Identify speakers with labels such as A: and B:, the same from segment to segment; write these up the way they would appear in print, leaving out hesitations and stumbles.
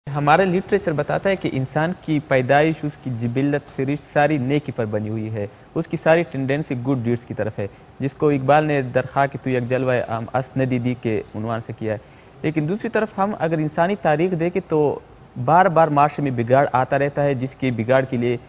A: ہمارا لٹریچر بتاتا ہے کہ انسان کی پیدائش اس کی جبلت سرشت ساری نیکی پر بنی ہوئی ہے، اس کی ساری ٹینڈنسی گڈ ڈیڈز کی طرف ہے، جس کو اقبال نے درخواہ کہ تو یک جلوہ عام اسندی دی کے عنوان سے کیا ہے۔ لیکن دوسری طرف ہم اگر انسانی تاریخ دیکھیں تو بار بار معاشرے میں بگاڑ آتا رہتا ہے، جس کے بگاڑ کے لیے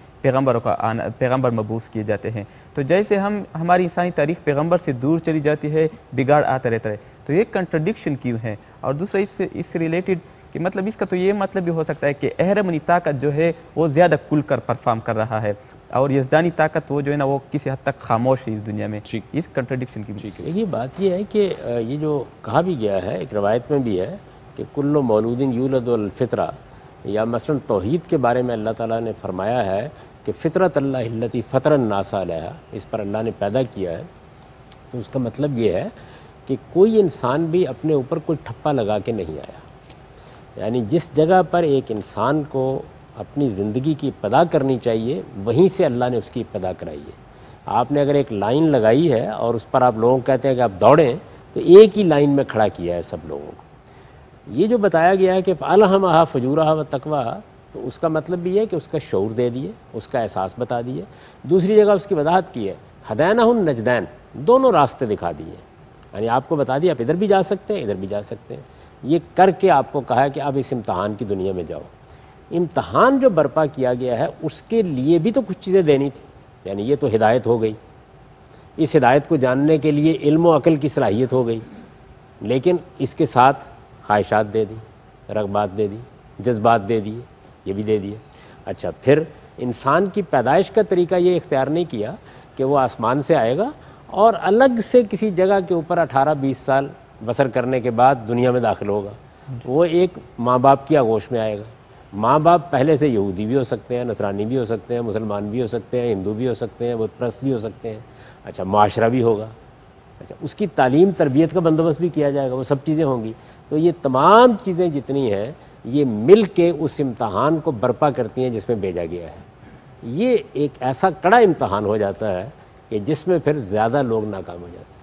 A: پیغمبر مبعوث کیے جاتے ہیں۔ تو جیسے ہماری انسانی تاریخ پیغمبر سے دور چلی جاتی ہے، بگاڑ آتا رہتا ہے، تو یہ کنٹرڈکشن کیوں ہے؟ اور دوسرا اس سے ریلیٹڈ کہ مطلب اس کا تو یہ مطلب بھی ہو سکتا ہے کہ اہرمنی طاقت جو ہے وہ زیادہ کھل کر پرفارم کر رہا ہے اور یزدانی طاقت وہ جو ہے نا وہ کسی حد تک خاموش ہے اس دنیا میں۔ اس کنٹرڈکشن کی
B: یہ بات یہ ہے کہ یہ جو کہا بھی گیا ہے ایک روایت میں بھی ہے کہ کل مولود یولد الفطرہ، یا مثلا توحید کے بارے میں اللہ تعالیٰ نے فرمایا ہے کہ فطرت اللہ التی فطر الناس علیہا، اس پر اللہ نے پیدا کیا ہے۔ تو اس کا مطلب یہ ہے کہ کوئی انسان بھی اپنے اوپر کوئی ٹھپا لگا کے نہیں آیا، یعنی جس جگہ پر ایک انسان کو اپنی زندگی کی ابتدا کرنی چاہیے وہیں سے اللہ نے اس کی ابتدا کرائی ہے۔ آپ نے اگر ایک لائن لگائی ہے اور اس پر آپ لوگوں کو کہتے ہیں کہ آپ دوڑیں، تو ایک ہی لائن میں کھڑا کیا ہے سب لوگوں کو۔ یہ جو بتایا گیا ہے کہ فَأَلْهَمَهَا فُجُورَهَا وَتَقْوَاهَا، تو اس کا مطلب بھی ہے کہ اس کا شعور دے دیے، اس کا احساس بتا دیے۔ دوسری جگہ اس کی وضاحت کی ہے ہَدَيْنَاهُ النَّجْدَيْن، دونوں راستے دکھا دیے، یعنی آپ کو بتا دیا آپ ادھر بھی جا سکتے ہیں ادھر بھی جا سکتے ہیں۔ یہ کر کے آپ کو کہا ہے کہ اب اس امتحان کی دنیا میں جاؤ۔ امتحان جو برپا کیا گیا ہے اس کے لیے بھی تو کچھ چیزیں دینی تھی، یعنی یہ تو ہدایت ہو گئی، اس ہدایت کو جاننے کے لیے علم و عقل کی صلاحیت ہو گئی، لیکن اس کے ساتھ خواہشات دے دی، رغبات دے دی، جذبات دے دیے، یہ بھی دے دیے۔ اچھا، پھر انسان کی پیدائش کا طریقہ یہ اختیار نہیں کیا کہ وہ آسمان سے آئے گا اور الگ سے کسی جگہ کے اوپر 18-20 سال بسر کرنے کے بعد دنیا میں داخل ہوگا۔ وہ ایک ماں باپ کی آغوش میں آئے گا۔ ماں باپ پہلے سے یہودی بھی ہو سکتے ہیں، نصرانی بھی ہو سکتے ہیں، مسلمان بھی ہو سکتے ہیں، ہندو بھی ہو سکتے ہیں، بت پرست بھی ہو سکتے ہیں۔ اچھا، معاشرہ بھی ہوگا، اچھا اس کی تعلیم تربیت کا بندوبست بھی کیا جائے گا، وہ سب چیزیں ہوں گی۔ تو یہ تمام چیزیں جتنی ہیں یہ مل کے اس امتحان کو برپا کرتی ہیں جس میں بھیجا گیا ہے۔ یہ ایک ایسا کڑا امتحان ہو جاتا ہے کہ جس میں پھر زیادہ لوگ ناکام ہو جاتے ہیں۔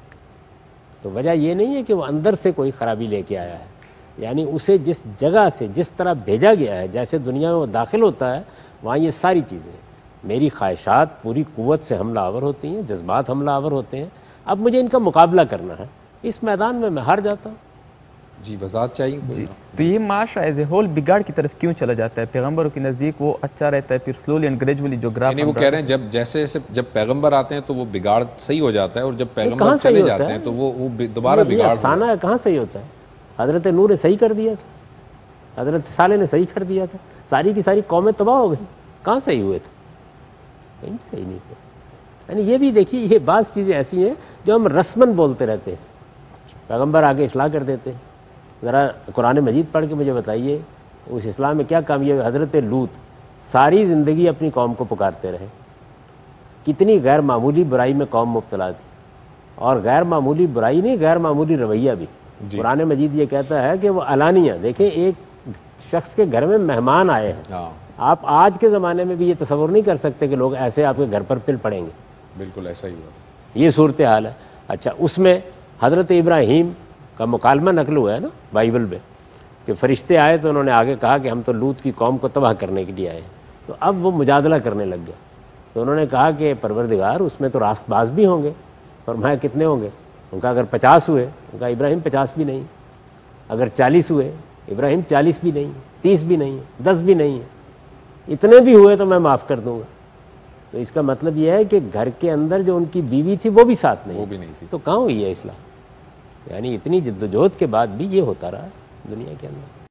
B: تو وجہ یہ نہیں ہے کہ وہ اندر سے کوئی خرابی لے کے آیا ہے، یعنی اسے جس جگہ سے جس طرح بھیجا گیا ہے، جیسے دنیا میں وہ داخل ہوتا ہے وہاں یہ ساری چیزیں، میری خواہشات پوری قوت سے حملہ آور ہوتی ہیں، جذبات حملہ آور ہوتے ہیں، اب مجھے ان کا مقابلہ کرنا ہے، اس میدان میں میں ہار جاتا ہوں۔
C: جی وضاحت چاہیے
A: جی، تو یہ معاشرہ ایز اے ہول بگاڑ کی طرف کیوں چلا جاتا ہے؟ پیغمبروں کے نزدیک وہ اچھا رہتا ہے، پھر سلولی اینڈ گریجولی جو گراف
C: یعنی وہ کہہ رہے ہیں جب پیغمبر آتے ہیں تو وہ بگاڑ صحیح ہو جاتا ہے، اور جب پیغمبر چلے جاتے ہیں تو وہ دوبارہ بگاڑ
B: افسانہ ہے، کہاں صحیح ہوتا ہے؟ حضرت نوح نے صحیح کر دیا تھا، حضرت صالح نے صحیح کر دیا تھا، ساری کی ساری قومیں تباہ ہو گئی، کہاں صحیح ہوئے تھے؟ کہیں صحیح نہیں ہوئے۔ یعنی یہ بھی دیکھیے، یہ بعض چیزیں ایسی ہیں جو ہم رسمن بولتے رہتے ہیں، پیغمبر آگے اصلاح کر دیتے ہیں۔ ذرا قرآن مجید پڑھ کے مجھے بتائیے اس اسلام میں کیا کامیابی؟ حضرت لوط ساری زندگی اپنی قوم کو پکارتے رہے، کتنی غیر معمولی برائی میں قوم مبتلا تھی، اور غیر معمولی برائی نہیں، غیر معمولی رویہ بھی۔ قرآن مجید یہ کہتا ہے کہ وہ علانیہ، دیکھیں ایک شخص کے گھر میں مہمان آئے ہیں، آپ آج کے زمانے میں بھی یہ تصور نہیں کر سکتے کہ لوگ ایسے آپ کے گھر پر پل پڑیں گے،
C: بالکل ایسا ہی ہوا،
B: یہ صورتحال ہے۔ اچھا، اس میں حضرت ابراہیم کا مکالمہ نقل ہوا ہے نا بائبل میں، کہ فرشتے آئے تو انہوں نے آگے کہا کہ ہم تو لوط کی قوم کو تباہ کرنے کے لیے آئے ہیں، تو اب وہ مجادلہ کرنے لگ گیا، تو انہوں نے کہا کہ پروردگار اس میں تو راست باز بھی ہوں گے، فرمایا کتنے ہوں گے؟ ان کا اگر 50 ہوئے، ان کا ابراہیم 50 بھی نہیں، اگر 40 ہوئے ابراہیم 40 بھی نہیں، 30 بھی نہیں، 10 بھی نہیں، اتنے بھی ہوئے تو میں معاف کر دوں گا۔ تو اس کا مطلب یہ ہے کہ گھر کے اندر جو ان کی بیوی تھی وہ بھی ساتھ نہیں تھی، تو کہاں ہوئی ہے اصلاح؟ یعنی اتنی جدوجہد کے بعد بھی یہ ہوتا رہا دنیا کے اندر۔